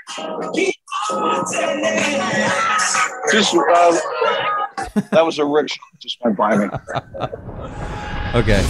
Just that was a rickshaw just went by me. Okay.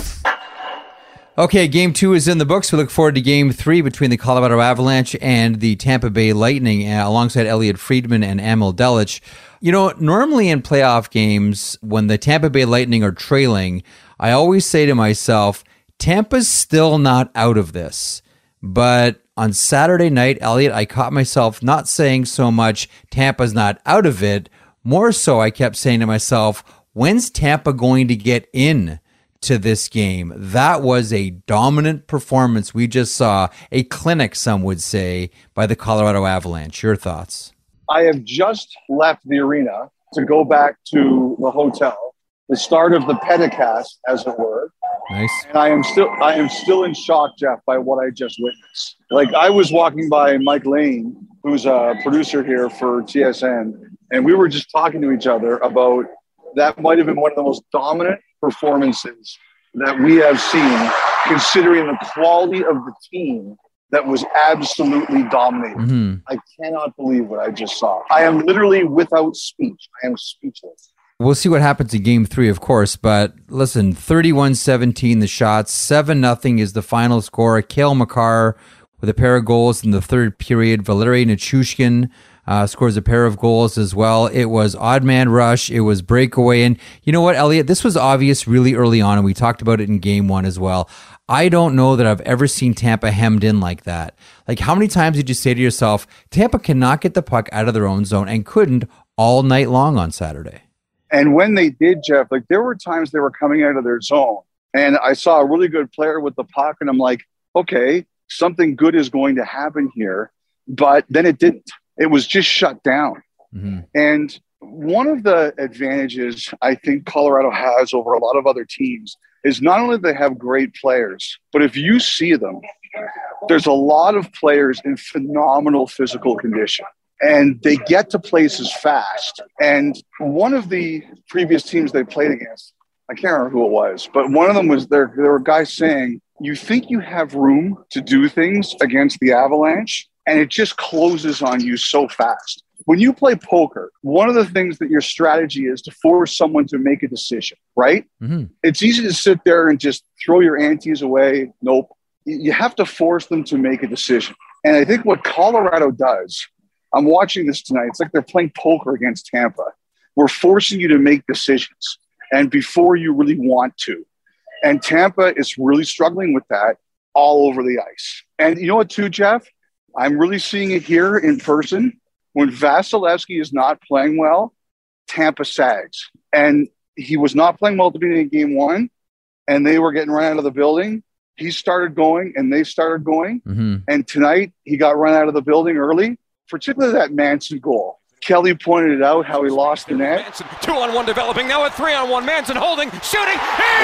Okay, Game 2 is in the books. We look forward to Game 3 between the Colorado Avalanche and the Tampa Bay Lightning, alongside Elliot Friedman and Emil Delic. You know, normally in playoff games, when the Tampa Bay Lightning are trailing, I always say to myself, Tampa's still not out of this. But on Saturday night, Elliot, I caught myself not saying so much Tampa's not out of it. More so, I kept saying to myself, when's Tampa going to get in to this game? That was a dominant performance we just saw, a clinic, some would say, by the Colorado Avalanche. Your thoughts? I have just left the arena to go back to the hotel, the start of the pedicast, as it were. Nice. And I am still in shock, Jeff, by what I just witnessed. Like, I was walking by Mike Lane, who's a producer here for TSN, and we were just talking to each other about that might have been one of the most dominant performances that we have seen, considering the quality of the team that was absolutely dominating. Mm-hmm. I cannot believe what I just saw. I am literally without speech. I am speechless. We'll see what happens in Game 3, of course, but listen, 31-17 the shots, 7-0 is the final score. Cale Makar with a pair of goals in the third period. Valeri Nichushkin scores a pair of goals as well. It was odd man rush. It was breakaway. And you know what, Elliot? This was obvious really early on, and we talked about it in Game 1 as well. I don't know that I've ever seen Tampa hemmed in like that. Like, how many times did you say to yourself, Tampa cannot get the puck out of their own zone, and couldn't all night long on Saturday? And when they did, Jeff, like, there were times they were coming out of their zone, and I saw a really good player with the puck, and I'm like, okay, something good is going to happen here. But then it didn't. It was just shut down. Mm-hmm. And one of the advantages I think Colorado has over a lot of other teams is not only do they have great players, but if you see them, there's a lot of players in phenomenal physical condition. And they get to places fast. And one of the previous teams they played against, I can't remember who it was, but one of them was there were guys saying, you think you have room to do things against the Avalanche, and it just closes on you so fast. When you play poker, one of the things that your strategy is to force someone to make a decision, right? Mm-hmm. It's easy to sit there and just throw your antes away. Nope. You have to force them to make a decision. And I think what Colorado does, I'm watching this tonight, it's like they're playing poker against Tampa. We're forcing you to make decisions, and before you really want to. And Tampa is really struggling with that all over the ice. And you know what, too, Jeff? I'm really seeing it here in person. When Vasilevsky is not playing well, Tampa sags. And he was not playing well at the beginning of Game 1, and they were getting run out of the building. He started going, and they started going. Mm-hmm. And tonight, he got run out of the building early, particularly that Manson goal. Kelly pointed it out, how he lost the net. Manson, 2-on-1 developing, now a 3-on-1. Manson holding, shooting, he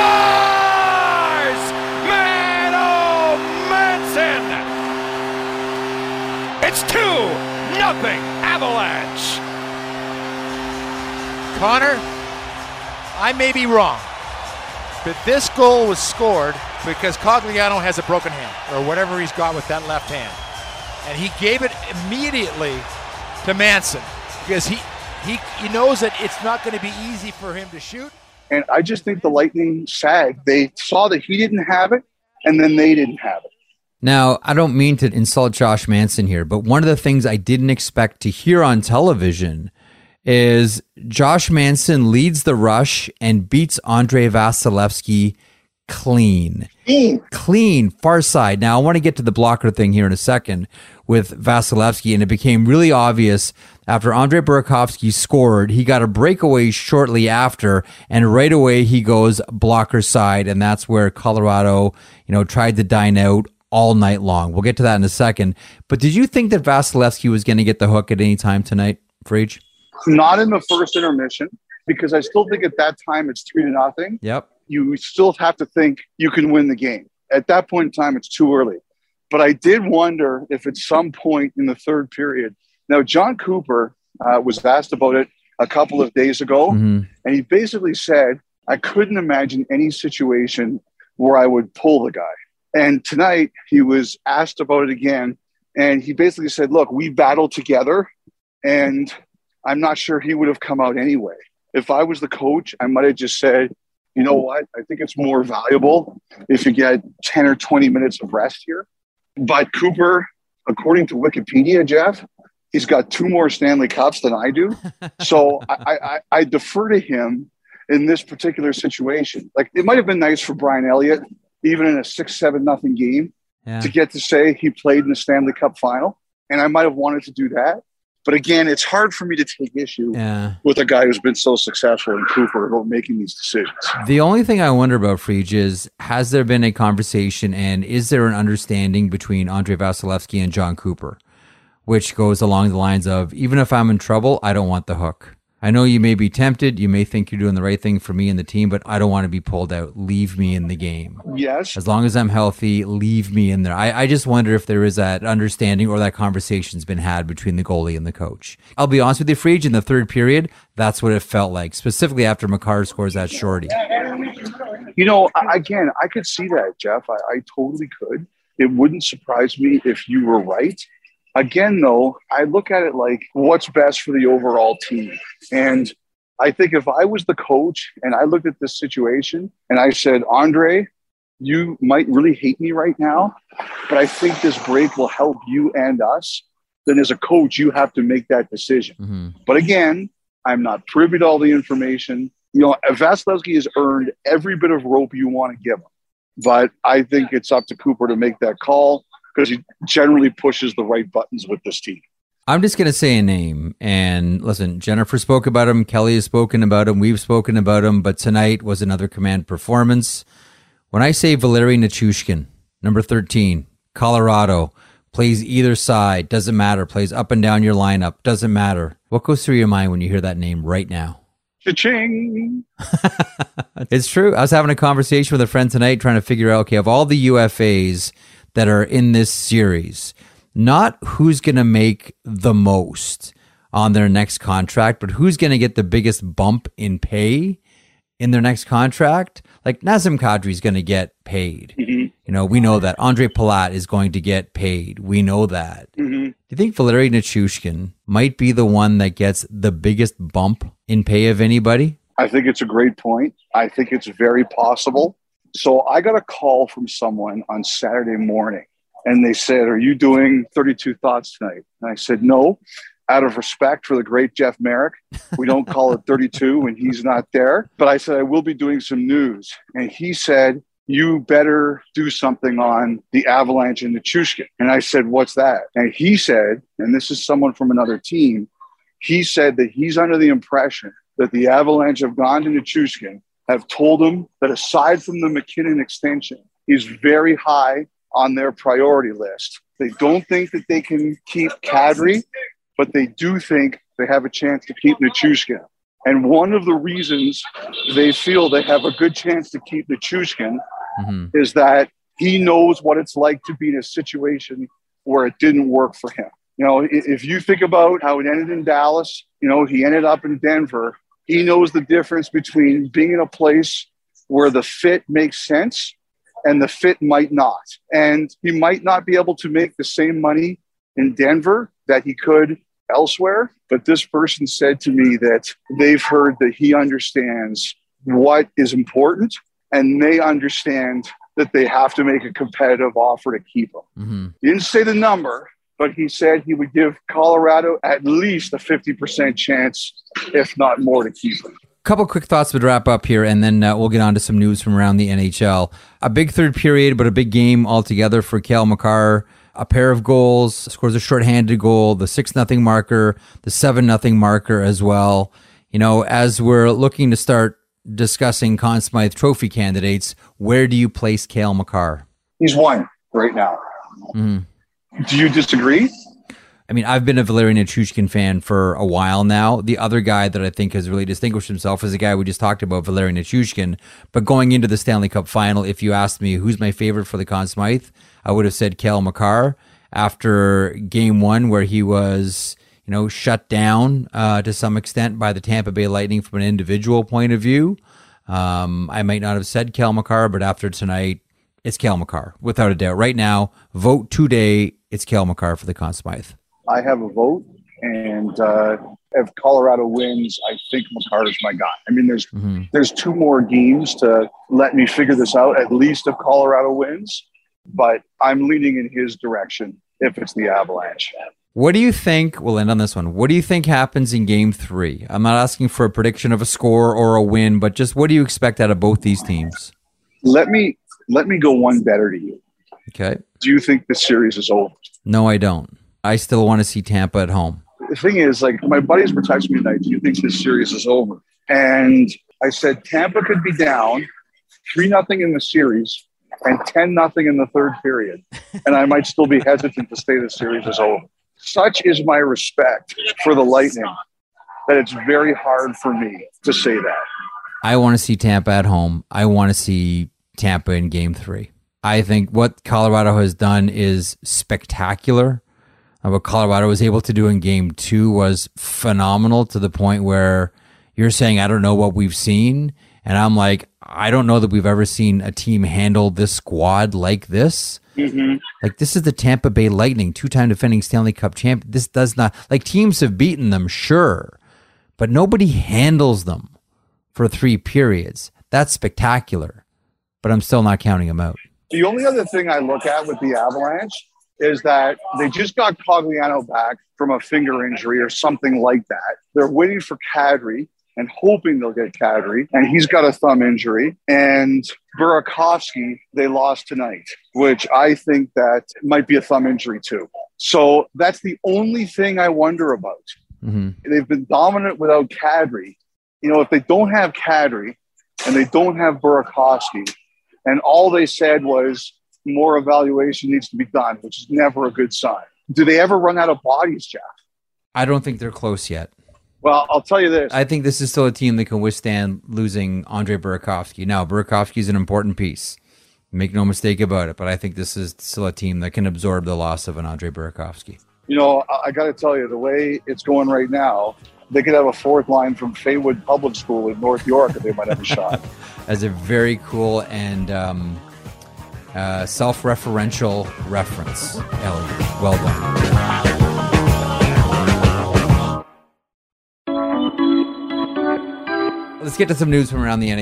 scores! Man, oh, Manson! It's 2-0 Avalanche. Connor, I may be wrong, but this goal was scored because Cogliano has a broken hand, or whatever he's got with that left hand. And he gave it immediately to Manson because he knows that it's not going to be easy for him to shoot. And I just think the Lightning sagged. They saw that he didn't have it, and then they didn't have it. Now, I don't mean to insult Josh Manson here, but one of the things I didn't expect to hear on television is Josh Manson leads the rush and beats Andrei Vasilevsky clean, far side. Now, I want to get to the blocker thing here in a second with Vasilevsky, and it became really obvious after Andrei Burakovsky scored. He got a breakaway shortly after, and right away he goes blocker side, and that's where Colorado, tried to dine out all night long. We'll get to that in a second. But did you think that Vasilevsky was going to get the hook at any time tonight, Frage? Not in the first intermission, because I still think at that time it's 3-0. Yep. You still have to think you can win the game. At that point in time, it's too early. But I did wonder if at some point in the third period, now John Cooper was asked about it a couple of days ago, and he basically said, I couldn't imagine any situation where I would pull the guy. And tonight he was asked about it again, And he basically said, look, we battled together, and I'm not sure he would have come out anyway. If I was the coach, I might have just said, you know what? I think it's more valuable if you get 10 or 20 minutes of rest here. But Cooper, according to Wikipedia, Jeff, he's got 2 more Stanley Cups than I do. So I defer to him in this particular situation. Like, it might have been nice for Brian Elliott, even in a 6-7-0 game, to get to say he played in the Stanley Cup final. And I might have wanted to do that. But again, it's hard for me to take issue with a guy who's been so successful in Cooper about making these decisions. The only thing I wonder about, Friedge, is has there been a conversation and is there an understanding between Andrei Vasilevsky and John Cooper, which goes along the lines of, even if I'm in trouble, I don't want the hook. I know you may be tempted. You may think you're doing the right thing for me and the team, but I don't want to be pulled out. Leave me in the game. Yes. As long as I'm healthy, leave me in there. I just wonder if there is that understanding or that conversation's been had between the goalie and the coach. I'll be honest with you, Friedge, in the third period, that's what it felt like, specifically after Makar scores that shorty. You know, again, I could see that, Jeff. I totally could. It wouldn't surprise me if you were right. Again, though, I look at it like what's best for the overall team. And I think if I was the coach and I looked at this situation and I said, Andre, you might really hate me right now, but I think this break will help you and us, then as a coach, you have to make that decision. Mm-hmm. But again, I'm not privy to all the information. You know, Vasilevsky has earned every bit of rope you want to give him. But I think it's up to Cooper to make that call, because he generally pushes the right buttons with this team. I'm just going to say a name. And listen, Jennifer spoke about him. Kelly has spoken about him. We've spoken about him. But tonight was another command performance. When I say Valeri Nichushkin, number 13, Colorado, plays either side, doesn't matter, plays up and down your lineup, doesn't matter. What goes through your mind when you hear that name right now? Cha-ching! It's true. I was having a conversation with a friend tonight trying to figure out, okay, of all the UFAs that are in this series, not who's going to make the most on their next contract, but who's going to get the biggest bump in pay in their next contract. Like Nazem Kadri is going to get paid. Mm-hmm. You know, we know that. Andre Palat is going to get paid. We know that. Mm-hmm. Do you think Valeri Nichushkin might be the one that gets the biggest bump in pay of anybody? I think it's a great point. I think it's very possible. So I got a call from someone on Saturday morning, and they said, are you doing 32 Thoughts tonight? And I said, no. Out of respect for the great Jeff Marek, we don't call it 32 when he's not there. But I said, I will be doing some news. And he said, you better do something on the Avalanche and Nichushkin. And I said, what's that? And he said, and this is someone from another team, he said that he's under the impression that the Avalanche have gone to Nichushkin, have told him that aside from the McKinnon extension, he's very high on their priority list. They don't think that they can keep Kadri, but they do think they have a chance to keep Nichushkin. And one of the reasons they feel they have a good chance to keep Nichushkin is that he knows what it's like to be in a situation where it didn't work for him. You know, if you think about how it ended in Dallas, you know, he ended up in Denver. He knows the difference between being in a place where the fit makes sense and the fit might not. And he might not be able to make the same money in Denver that he could elsewhere. But this person said to me that they've heard that he understands what is important, and they understand that they have to make a competitive offer to keep him. Mm-hmm. He didn't say the number, but he said he would give Colorado at least a 50% chance, if not more, to keep him. Couple quick thoughts to wrap up here, and then we'll get on to some news from around the NHL. A big third period, but a big game altogether for Cale Makar. A pair of goals, scores a shorthanded goal, the 6-0 marker, the 7-0 marker as well. You know, as we're looking to start discussing Conn Smythe Trophy candidates, where do you place Cale Makar? He's one right now. Mm-hmm. Do you disagree? I mean, I've been a Valeri Nichushkin fan for a while now. The other guy that I think has really distinguished himself is the guy we just talked about, Valeri Nichushkin. But going into the Stanley Cup final, if you asked me who's my favorite for the Conn Smythe, I would have said Cale Makar after game one, where he was, you know, shut down to some extent by the Tampa Bay Lightning from an individual point of view. I might not have said Cale Makar, but after tonight, It's Cale Makar, without a doubt. Right now, vote today. It's Cale Makar for the Conn Smythe. I have a vote, and if Colorado wins, I think Makar is my guy. I mean, there's 2 more games to let me figure this out, at least if Colorado wins, but I'm leaning in his direction if it's the Avalanche. What do you think, we'll end on this one, what do you think happens in Game 3? I'm not asking for a prediction of a score or a win, but just what do you expect out of both these teams? Let me go one better to you. Okay. Do you think the series is over? No, I don't. I still want to see Tampa at home. The thing is, like, my buddies were texting me tonight, do you think this series is over? And I said, Tampa could be down 3-0 in the series and 10-0 in the third period. And I might still be hesitant to say the series is over. Such is my respect for the Lightning that it's very hard for me to say that. I want to see Tampa at home. I want to see Tampa in Game 3. I think what Colorado has done is spectacular. What Colorado was able to do in Game 2 was phenomenal, to the point where you're saying, I don't know what we've seen. And I'm like, I don't know that we've ever seen a team handle this squad like this. Mm-hmm. Like, this is the Tampa Bay Lightning, 2-time defending Stanley Cup champ. This does not, like, teams have beaten them, sure, but nobody handles them for 3 periods. That's spectacular, but I'm still not counting them out. The only other thing I look at with the Avalanche is that they just got Cogliano back from a finger injury or something like that. They're waiting for Kadri and hoping they'll get Kadri, and he's got a thumb injury. And Burakovsky, they lost tonight, which I think that might be a thumb injury too. So that's the only thing I wonder about. Mm-hmm. They've been dominant without Kadri. You know, if they don't have Kadri and they don't have Burakovsky, and all they said was more evaluation needs to be done, which is never a good sign. Do they ever run out of bodies, Jeff? I don't think they're close yet. Well, I'll tell you this. I think this is still a team that can withstand losing Andre Burakovsky. Now, Burakovsky is an important piece. Make no mistake about it. But I think this is still a team that can absorb the loss of an Andre Burakovsky. You know, I got to tell you, the way it's going right now, they could have a 4th line from Faywood Public School in North York if they might have a shot. As a very cool and self-referential reference, Elliot. Well done. Let's get to some news from around the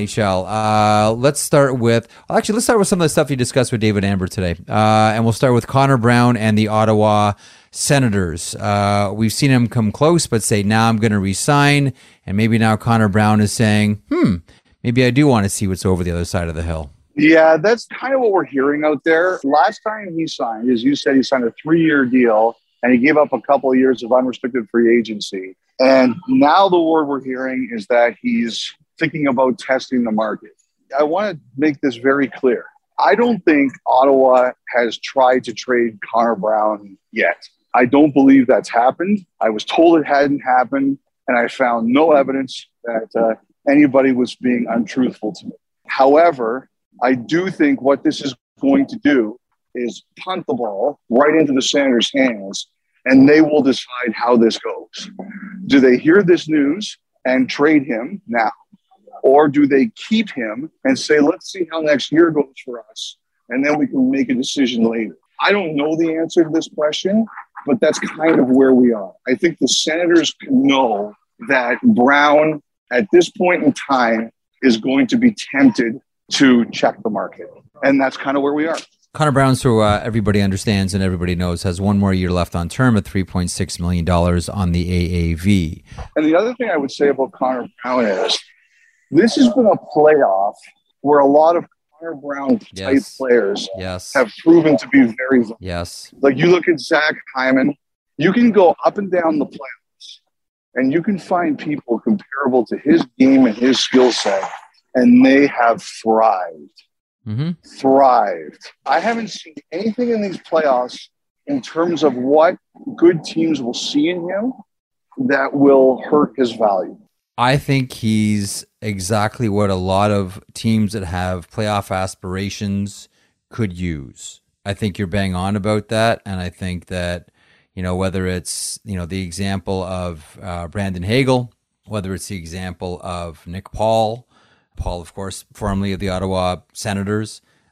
NHL. Let's start with some of the stuff you discussed with David Amber today. And we'll start with Connor Brown and the Ottawa Senators. We've seen him come close, but say, now I'm going to resign. And maybe now Connor Brown is saying, maybe I do want to see what's over the other side of the hill. Yeah, that's kind of what we're hearing out there. Last time he signed, as you said, he signed a 3-year deal, and he gave up a couple of years of unrestricted free agency. And now the word we're hearing is that he's thinking about testing the market. I want to make this very clear. I don't think Ottawa has tried to trade Connor Brown yet. I don't believe that's happened. I was told it hadn't happened, and I found no evidence that anybody was being untruthful to me. However, I do think what this is going to do is punt the ball right into the Senators' hands, and they will decide how this goes. Do they hear this news and trade him now? Or do they keep him and say, let's see how next year goes for us, and then we can make a decision later? I don't know the answer to this question, but that's kind of where we are. I think the Senators know that Brown, at this point in time, is going to be tempted to check the market. And that's kind of where we are. Connor Brown, so everybody understands and everybody knows, has 1 more year left on term at $3.6 million on the AAV. And the other thing I would say about Connor Brown is this has been a playoff where a lot of Connor Brown type players have proven to be very good. Yes. Like you look at Zach Hyman, you can go up and down the playoffs and you can find people comparable to his game and his skill set, and they have thrived. Mm-hmm. Thrived. I haven't seen anything in these playoffs in terms of what good teams will see in him that will hurt his value. I think he's exactly what a lot of teams that have playoff aspirations could use. I think you're bang on about that. And I think that, whether it's, the example of Brandon Hagel, whether it's the example of Nick Paul, of course, formerly of the Ottawa Senators,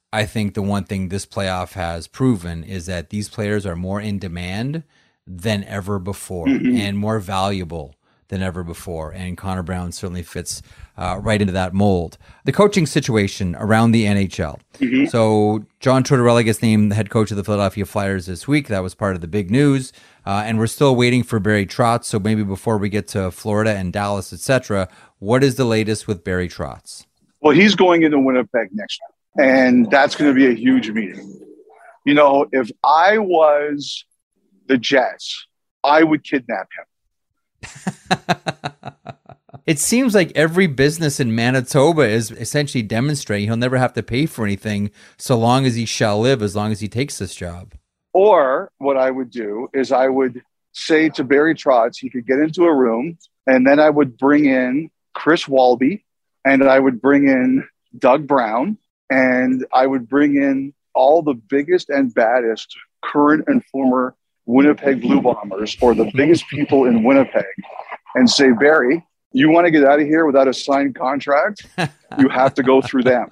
I think the one thing this playoff has proven is that these players are more in demand than ever before and more valuable than ever before. And Connor Brown certainly fits right into that mold. The coaching situation around the NHL. So John Tortorella gets named the head coach of the Philadelphia Flyers this week. That was part of the big news. And we're still waiting for Barry Trotz. So maybe before we get to Florida and Dallas, etc., what is the latest with Barry Trotz? Well, he's going into Winnipeg next week, and that's going to be a huge meeting. You know, if I was the Jets, I would kidnap him. It seems like every business in Manitoba is essentially demonstrating he'll never have to pay for anything so long as he shall live, as long as he takes this job. Or what I would do is I would say to Barry Trotz, he could get into a room, and then I would bring in Chris Walby, and I would bring in Doug Brown, and I would bring in all the biggest and baddest current and former Winnipeg Blue Bombers, or the biggest people in Winnipeg, and say, Barry, you want to get out of here without a signed contract? You have to go through them.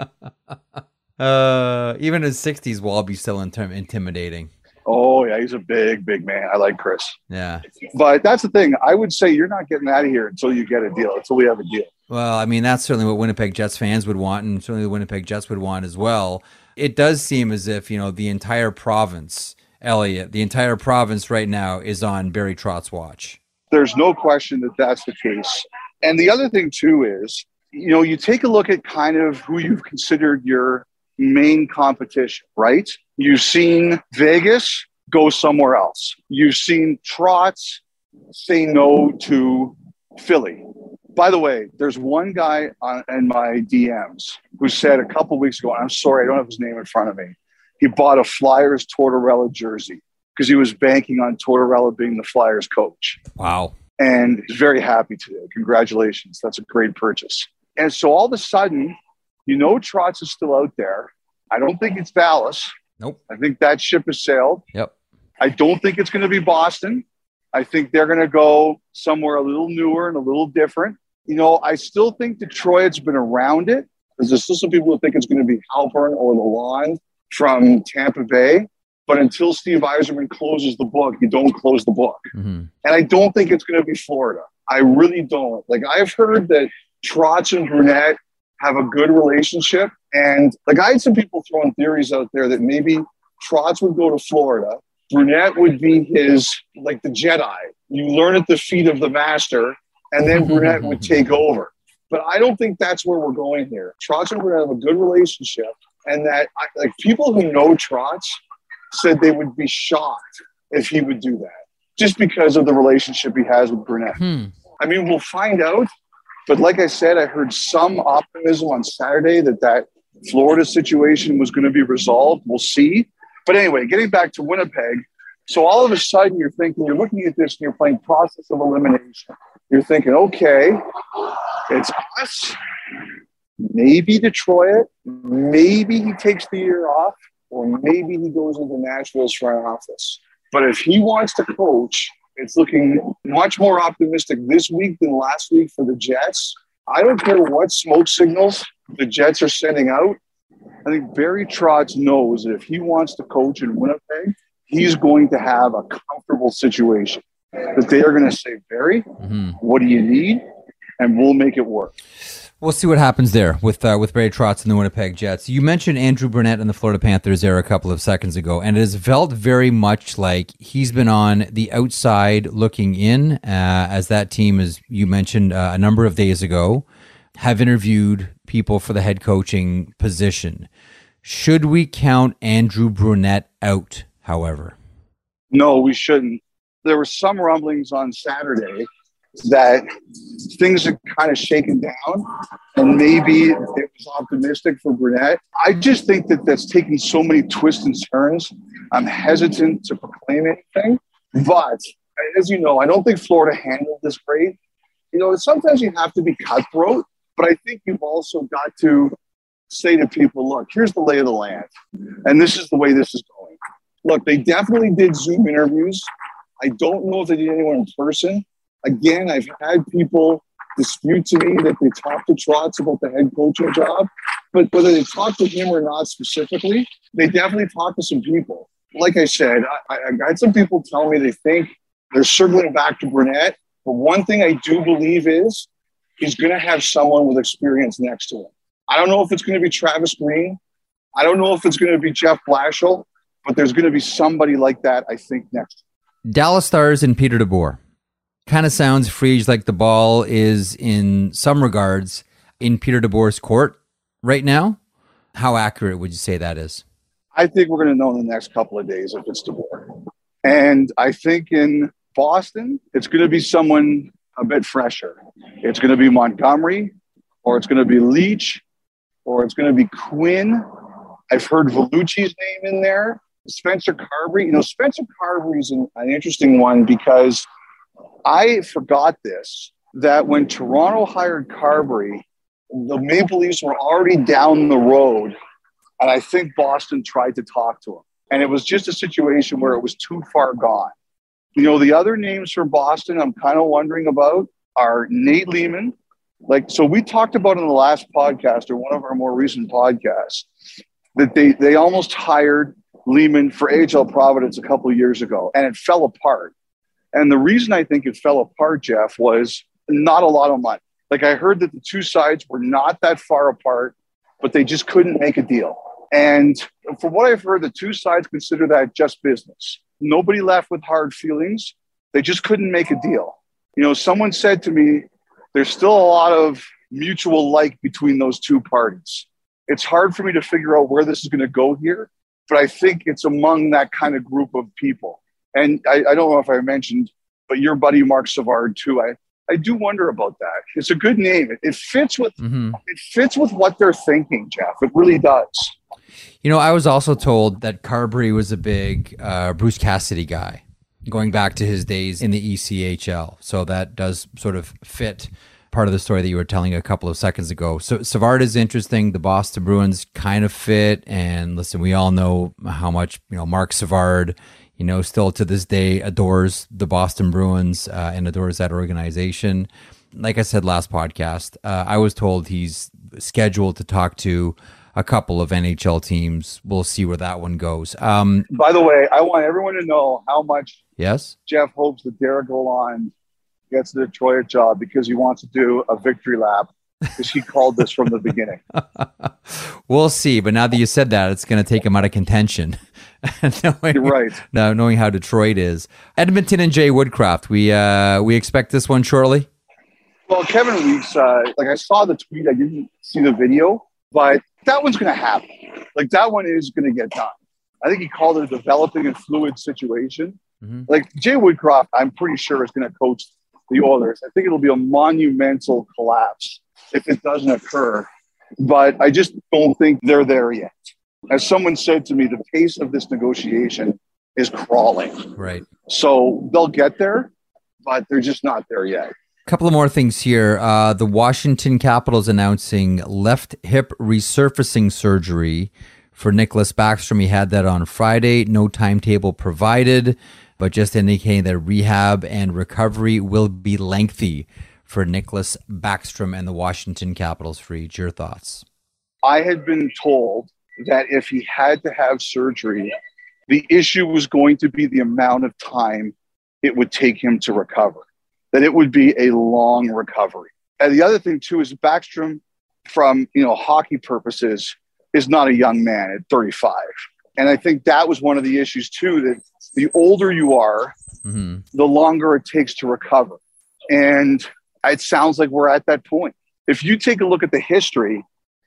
Even in his 60s, Walby's still intimidating. Oh, yeah, he's a big, big man. I like Chris. Yeah. But that's the thing. I would say you're not getting out of here until you get a deal, until we have a deal. Well, I mean, that's certainly what Winnipeg Jets fans would want, and certainly the Winnipeg Jets would want as well. It does seem as if, you know, the entire province, Elliot, the entire province right now is on Barry Trotz's watch. There's no question that that's the case. And the other thing, too, is, you know, you take a look at kind of who you've considered your main competition, right? You've seen Vegas go somewhere else. You've seen Trotz say no to Philly. By the way, there's one guy in my DMs who said a couple weeks ago, and I'm sorry, I don't have his name in front of me, he bought a Flyers Tortorella jersey because he was banking on Tortorella being the Flyers coach. Wow. And he's very happy today. Congratulations. That's a great purchase. And so all of a sudden, you know, Trotz is still out there. I don't think it's Dallas. Nope. I think that ship has sailed. Yep. I don't think it's going to be Boston. I think they're going to go somewhere a little newer and a little different. You know, I still think Detroit's been around it, because there's still some people who think it's going to be Halpern or Lalonde from Tampa Bay. But until Steve Yzerman closes the book, you don't close the book. And I don't think it's going to be Florida. I really don't. Like, I've heard that Trotz and Brunette have a good relationship. And like, I had some people throwing theories out there that maybe Trotz would go to Florida. Brunette would be his, like the Jedi. You learn at the feet of the master, and then Brunette would take over. But I don't think that's where we're going here. Trotz and Brunette have a good relationship. And that, like, people who know Trotz said they would be shocked if he would do that, just because of the relationship he has with Brunette. I mean, we'll find out. But like I said, I heard some optimism on Saturday that Florida situation was going to be resolved. We'll see. But anyway, getting back to Winnipeg. So all of a sudden you're looking at this and you're playing process of elimination. You're thinking, okay, it's us, maybe Detroit, maybe he takes the year off, or maybe he goes into Nashville's front office. But if he wants to coach, it's looking much more optimistic this week than last week for the Jets. I don't care what smoke signals the Jets are sending out. I think Barry Trotz knows that if he wants to coach in Winnipeg, he's going to have a comfortable situation. That they are going to say, Barry, what do you need? And we'll make it work. We'll see what happens there with Barry Trotz and the Winnipeg Jets. You mentioned Andrew Brunette and the Florida Panthers there a couple of seconds ago, and it has felt very much like he's been on the outside looking in, as that team, as you mentioned a number of days ago, have interviewed people for the head coaching position. Should we count Andrew Brunette out, however? No, we shouldn't. There were some rumblings on Saturday that things had kind of shaken down, and maybe it was optimistic for Brunette. I just think that that's taking so many twists and turns. I'm hesitant to proclaim anything, but as you know, I don't think Florida handled this great. You know, sometimes you have to be cutthroat, but I think you've also got to say to people, look, here's the lay of the land, and this is the way this is going. Look, they definitely did Zoom interviews. I don't know if they did anyone in person. Again, I've had people dispute to me that they talked to Trotz about the head coaching job. But whether they talk to him or not specifically, they definitely talk to some people. Like I said, I had some people tell me they think they're circling back to Brunette. But one thing I do believe is he's going to have someone with experience next to him. I don't know if it's going to be Travis Green. I don't know if it's going to be Jeff Blashill, but there's going to be somebody like that, I think, next. Dallas Stars and Peter DeBoer. Kind of sounds, Friedge, like the ball is, in some regards, in Peter DeBoer's court right now. How accurate would you say that is? I think we're going to know in the next couple of days if it's DeBoer. And I think in Boston, it's going to be someone a bit fresher. It's going to be Montgomery, or it's going to be Leach, or it's going to be Quinn. I've heard Vellucci's name in there. Spencer Carberry. Spencer Carberry is an interesting one because I forgot this, that when Toronto hired Carberry, the Maple Leafs were already down the road, and I think Boston tried to talk to him. And it was just a situation where it was too far gone. The other names from Boston I'm kind of wondering about are Nate Leaman. So we talked about in the last podcast, or one of our more recent podcasts, that they almost hired Leaman for AHL Providence a couple of years ago, and it fell apart. And the reason I think it fell apart, Jeff, was not a lot of money. I heard that the two sides were not that far apart, but they just couldn't make a deal. And from what I've heard, the two sides consider that just business. Nobody left with hard feelings. They just couldn't make a deal. Someone said to me, there's still a lot of mutual like between those two parties. It's hard for me to figure out where this is going to go here, but I think it's among that kind of group of people. And I don't know if I mentioned, but your buddy Mark Savard too. I do wonder about that. It's a good name. It fits with it fits with what they're thinking, Jeff. It really does. I was also told that Carberry was a big Bruce Cassidy guy, going back to his days in the ECHL. So that does sort of fit part of the story that you were telling a couple of seconds ago. So Savard is interesting. The Boston Bruins kind of fit. And listen, we all know how much, Mark Savard, still to this day adores the Boston Bruins and adores that organization. Like I said last podcast, I was told he's scheduled to talk to a couple of NHL teams. We'll see where that one goes. By the way, I want everyone to know how much Jeff hopes that Derek Lalonde gets the Detroit job because he wants to do a victory lap, because he called this from the beginning. We'll see. But now that you said that, it's going to take him out of contention. You're right. Now, knowing how Detroit is. Edmonton and Jay Woodcroft. We expect this one shortly? Well, Kevin Weeks, I saw the tweet. I didn't see the video, but that one's going to happen. That one is going to get done. I think he called it a developing and fluid situation. Jay Woodcroft, I'm pretty sure, is going to coach the Oilers. I think it'll be a monumental collapse if it doesn't occur. But I just don't think they're there yet. As someone said to me, the pace of this negotiation is crawling. Right. So they'll get there, but they're just not there yet. A couple of more things here. The Washington Capitals announcing left hip resurfacing surgery for Nicklas Backstrom. He had that on Friday. No timetable provided, but just indicating that rehab and recovery will be lengthy for Nicklas Backstrom and the Washington Capitals. Friedge, your thoughts? I had been told that if he had to have surgery, the issue was going to be the amount of time it would take him to recover, that it would be a long recovery. And the other thing, too, is Backstrom, from hockey purposes, is not a young man at 35. And I think that was one of the issues, too, that the older you are, the longer it takes to recover. And it sounds like we're at that point. If you take a look at the history,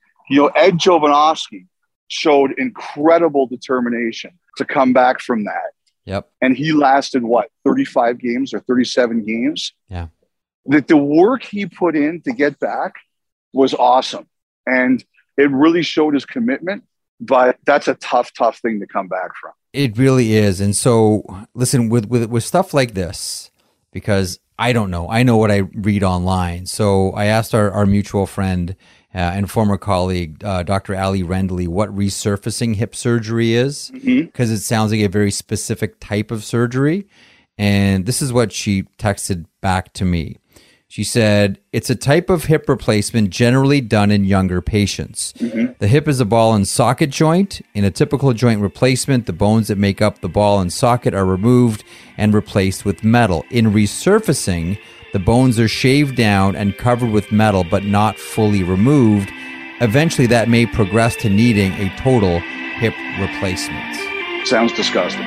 Ed Jovanovski showed incredible determination to come back from that. Yep. And he lasted, 35 games or 37 games? Yeah. That the work he put in to get back was awesome. And it really showed his commitment, but that's a tough thing to come back from. It really is. And so, listen, with stuff like this, because I don't know. I know what I read online. So I asked our mutual friend and former colleague, Dr. Ali Rendley, what resurfacing hip surgery is, because it sounds like a very specific type of surgery. And this is what she texted back to me. She said, it's a type of hip replacement generally done in younger patients. Mm-hmm. The hip is a ball and socket joint. In a typical joint replacement, the bones that make up the ball and socket are removed and replaced with metal. In resurfacing, the bones are shaved down and covered with metal, but not fully removed. Eventually, that may progress to needing a total hip replacement. Sounds disgusting.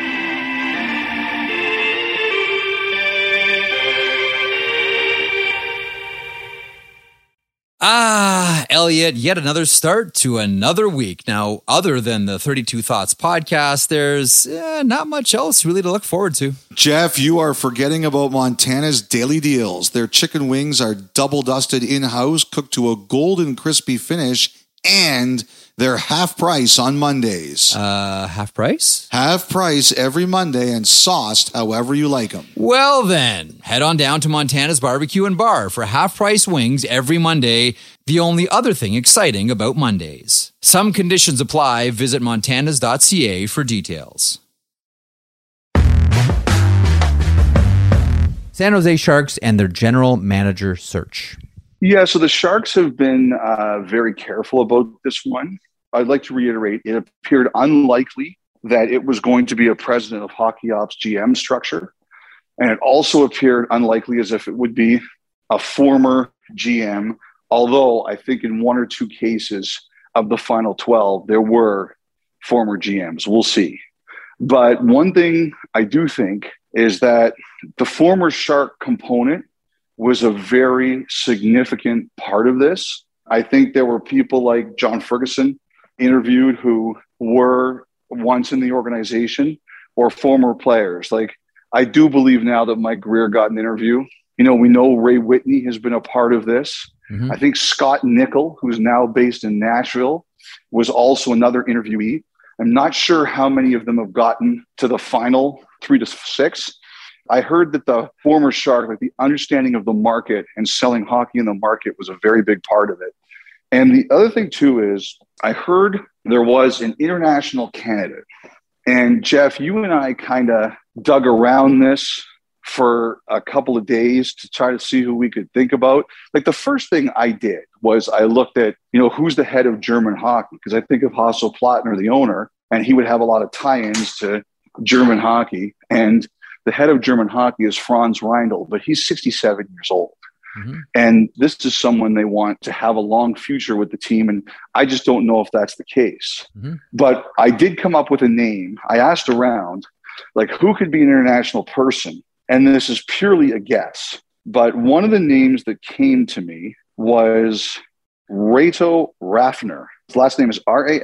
Elliot, yet another start to another week. Now, other than the 32 Thoughts podcast, there's not much else really to look forward to. Jeff, you are forgetting about Montana's daily deals. Their chicken wings are double dusted in-house, cooked to a golden crispy finish, and they're half price on Mondays. Half price? Half price every Monday and sauced however you like them. Well then, head on down to Montana's Barbecue and Bar for half price wings every Monday. The only other thing exciting about Mondays. Some conditions apply. Visit montanas.ca for details. San Jose Sharks and their general manager search. Yeah, so the Sharks have been very careful about this one. I'd like to reiterate, it appeared unlikely that it was going to be a president of hockey ops GM structure. And it also appeared unlikely as if it would be a former GM, although I think in one or two cases of the final 12, there were former GMs. We'll see. But one thing I do think is that the former Shark component was a very significant part of this. I think there were people like John Ferguson interviewed who were once in the organization or former players. Like, I do believe now that Mike Greer got an interview. You know, we know Ray Whitney has been a part of this. Mm-hmm. I think Scott Nickel, who's now based in Nashville, was also another interviewee. I'm not sure how many of them have gotten to the final 3 to 6. I heard that the former Shark, like the understanding of the market and selling hockey in the market was a very big part of it. And the other thing too is I heard there was an international candidate. And Jeff, you and I kind of dug around this for a couple of days to try to see who we could think about. Like, the first thing I did was I looked at, who's the head of German hockey? Because I think of Hasso Plattner, the owner, and he would have a lot of tie-ins to German hockey. And the head of German hockey is Franz Reindl, but he's 67 years old. Mm-hmm. And this is someone they want to have a long future with the team. And I just don't know if that's the case. Mm-hmm. But I did come up with a name. I asked around, like, who could be an international person? And this is purely a guess. But one of the names that came to me was Reto Raffner. His last name is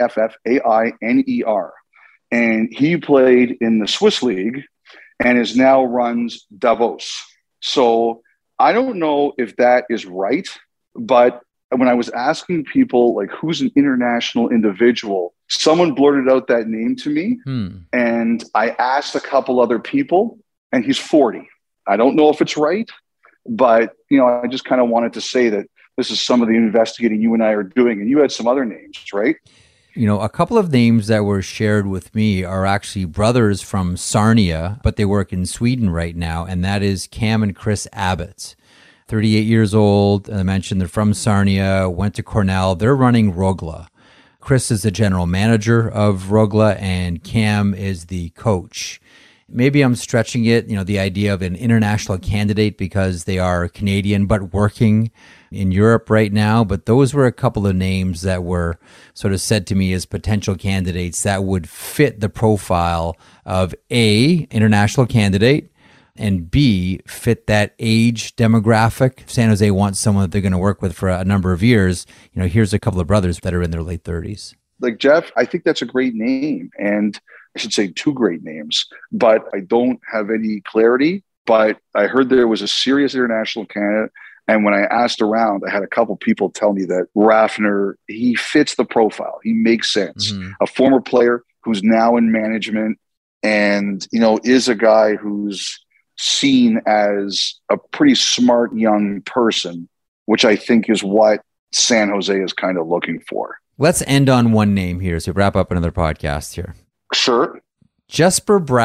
Raffainer. And he played in the Swiss League and is now runs Davos. So I don't know if that is right, but when I was asking people, like, who's an international individual, someone blurted out that name to me. And I asked a couple other people, and he's 40. I don't know if it's right, but, I just kind of wanted to say that this is some of the investigating you and I are doing. And you had some other names, right? A couple of names that were shared with me are actually brothers from Sarnia, but they work in Sweden right now, and that is Cam and Chris Abbott. 38 years old, I mentioned they're from Sarnia, went to Cornell. They're running Rögle. Chris is the general manager of Rögle, and Cam is the coach. Maybe I'm stretching it, the idea of an international candidate because they are Canadian but working in Europe right now. But those were a couple of names that were sort of said to me as potential candidates that would fit the profile of A, international candidate, and B, fit that age demographic. If San Jose wants someone that they're going to work with for a number of years, here's a couple of brothers that are in their late 30s. Like, Jeff, I think that's a great name. And I should say 2 great names, but I don't have any clarity. But I heard there was a serious international candidate. And when I asked around, I had a couple people tell me that Raffner, he fits the profile. He makes sense. Mm-hmm. A former player who's now in management and, is a guy who's seen as a pretty smart young person, which I think is what San Jose is kind of looking for. Let's end on one name here. So wrap up another podcast here. Sure. Jesper Bratt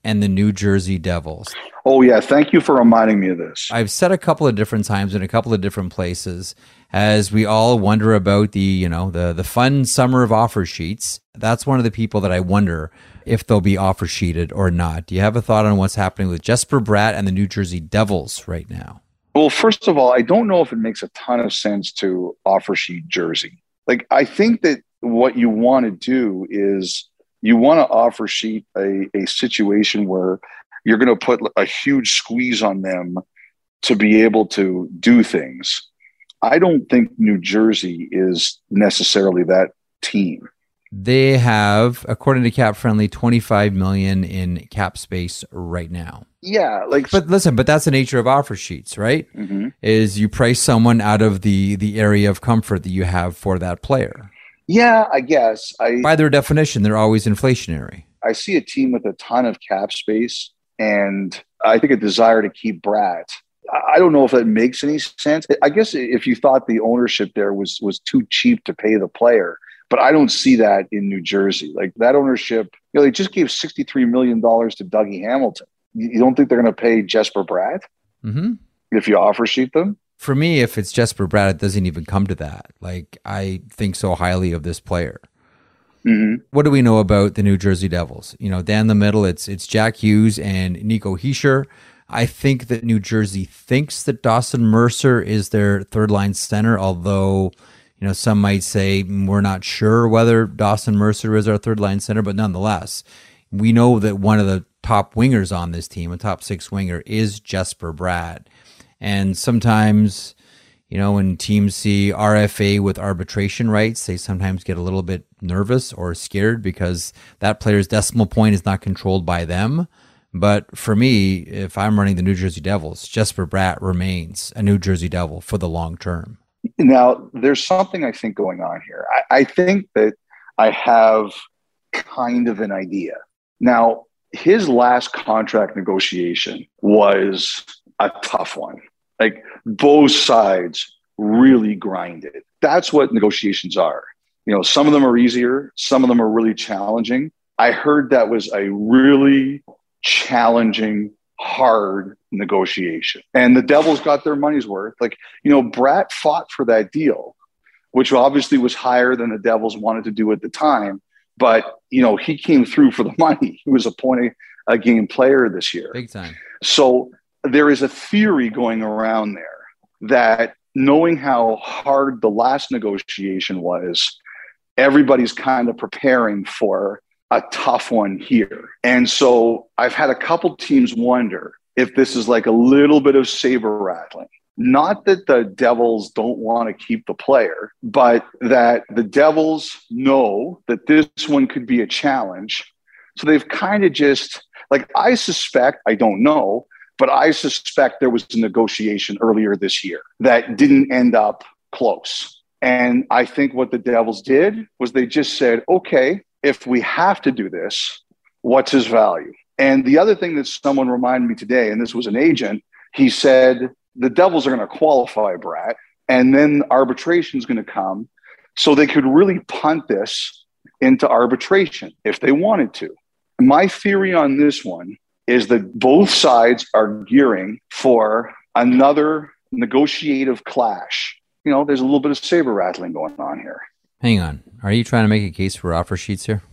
and the New Jersey Devils. Oh, yeah. Thank you for reminding me of this. I've said a couple of different times in a couple of different places as we all wonder about the fun summer of offer sheets. That's one of the people that I wonder if they'll be offer sheeted or not. Do you have a thought on what's happening with Jesper Bratt and the New Jersey Devils right now? Well, first of all, I don't know if it makes a ton of sense to offer sheet Jersey. Like, I think that what you want to do is you want to offer sheet a situation where you're going to put a huge squeeze on them to be able to do things. I don't think New Jersey is necessarily that team. They have, according to Cap Friendly, $25 million in cap space right now. Yeah, but listen, that's the nature of offer sheets, right? Mm-hmm. Is you price someone out of the area of comfort that you have for that player. Yeah, I guess. By their definition, they're always inflationary. I see a team with a ton of cap space, and I think a desire to keep Bratt. I don't know if that makes any sense. I guess if you thought the ownership there was too cheap to pay the player, but I don't see that in New Jersey. Like, that ownership, they just gave $63 million to Dougie Hamilton. You don't think they're going to pay Jesper Bratt if you offer sheet them? For me, if it's Jesper Bratt, it doesn't even come to that. Like, I think so highly of this player. Mm-hmm. What do we know about the New Jersey Devils? Down the middle, it's Jack Hughes and Nico Hischier. I think that New Jersey thinks that Dawson Mercer is their third line center, although some might say we're not sure whether Dawson Mercer is our third line center, but nonetheless, we know that one of the top wingers on this team, a top six winger, is Jesper Bratt. And sometimes, when teams see RFA with arbitration rights, they sometimes get a little bit nervous or scared because that player's decimal point is not controlled by them. But for me, if I'm running the New Jersey Devils, Jesper Bratt remains a New Jersey Devil for the long term. Now, there's something I think going on here. I think that I have kind of an idea. Now, his last contract negotiation was a tough one. Like, both sides really grinded. That's what negotiations are. Some of them are easier. Some of them are really challenging. I heard that was a really challenging, hard negotiation. And the Devils got their money's worth. Like, Bratt fought for that deal, which obviously was higher than the Devils wanted to do at the time. But, he came through for the money. He was a point-a-game player this year. Big time. So there is a theory going around there that, knowing how hard the last negotiation was, everybody's kind of preparing for a tough one here. And so I've had a couple teams wonder if this is like a little bit of saber rattling. Not that the Devils don't want to keep the player, but that the Devils know that this one could be a challenge. So they've kind of just, like, I suspect, I don't know, but I suspect there was a negotiation earlier this year that didn't end up close. And I think what the Devils did was they just said, okay, if we have to do this, what's his value? And the other thing that someone reminded me today, and this was an agent, he said, the Devils are going to qualify Bratt, and then arbitration is going to come. So they could really punt this into arbitration if they wanted to. My theory on this one is that both sides are gearing for another negotiative clash. There's a little bit of saber rattling going on here. Hang on. Are you trying to make a case for offer sheets here?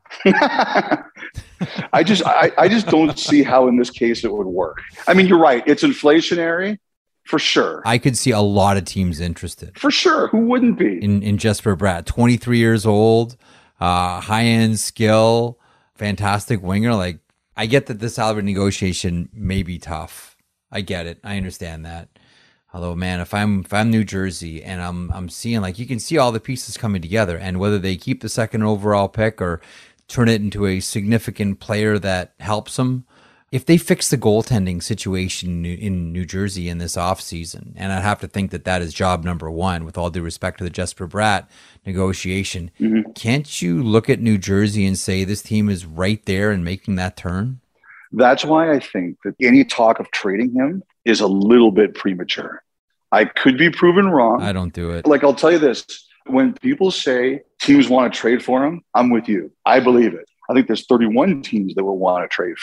I just don't see how in this case it would work. I mean, you're right. It's inflationary for sure. I could see a lot of teams interested. For sure. Who wouldn't be? In Jesper Bratt, 23 years old, high-end skill, fantastic winger. Like, I get that the salary negotiation may be tough. I get it. I understand that. Although, man, if I'm New Jersey and I'm seeing, like, you can see all the pieces coming together, and whether they keep the second overall pick or turn it into a significant player that helps them, if they fix the goaltending situation in New Jersey in this offseason, and I'd have to think that is job number one, with all due respect to the Jesper Bratt negotiation, Can't you look at New Jersey and say this team is right there and making that turn? That's why I think that any talk of trading him is a little bit premature. I could be proven wrong. I don't do it. Like, I'll tell you this. When people say teams want to trade for him, I'm with you. I believe it. I think there's 31 teams that will want to trade for him.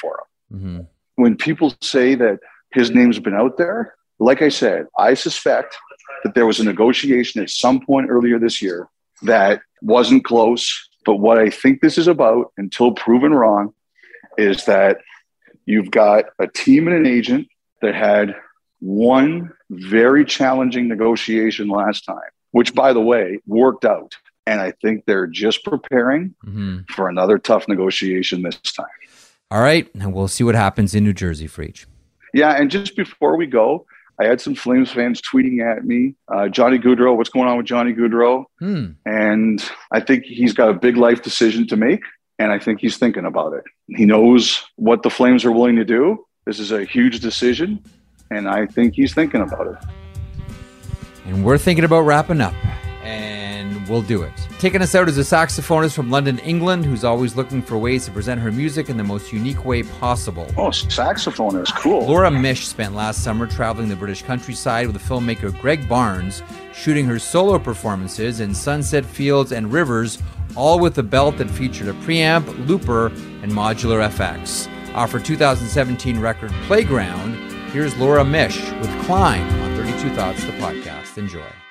Mm-hmm. When people say that his name's been out there, like I said, I suspect that there was a negotiation at some point earlier this year that wasn't close. But what I think this is about, until proven wrong, is that you've got a team and an agent that had one very challenging negotiation last time, which, by the way, worked out. And I think they're just preparing for another tough negotiation this time. All right. And we'll see what happens in New Jersey, Freach. Yeah. And just before we go, I had some Flames fans tweeting at me, Johnny Gaudreau, what's going on with Johnny Gaudreau? And I think he's got a big life decision to make. And I think he's thinking about it. He knows what the Flames are willing to do. This is a huge decision. And I think he's thinking about it. And we're thinking about wrapping up. And we'll do it. Taking us out is a saxophonist from London, England, who's always looking for ways to present her music in the most unique way possible. Oh, saxophonist, cool. Laura Mish spent last summer traveling the British countryside with the filmmaker Greg Barnes, shooting her solo performances in sunset fields and rivers, all with a belt that featured a preamp, looper, and modular FX. Off her 2017 record Playground, here's Laura Mish with Climb on 32 Thoughts, the podcast. Enjoy.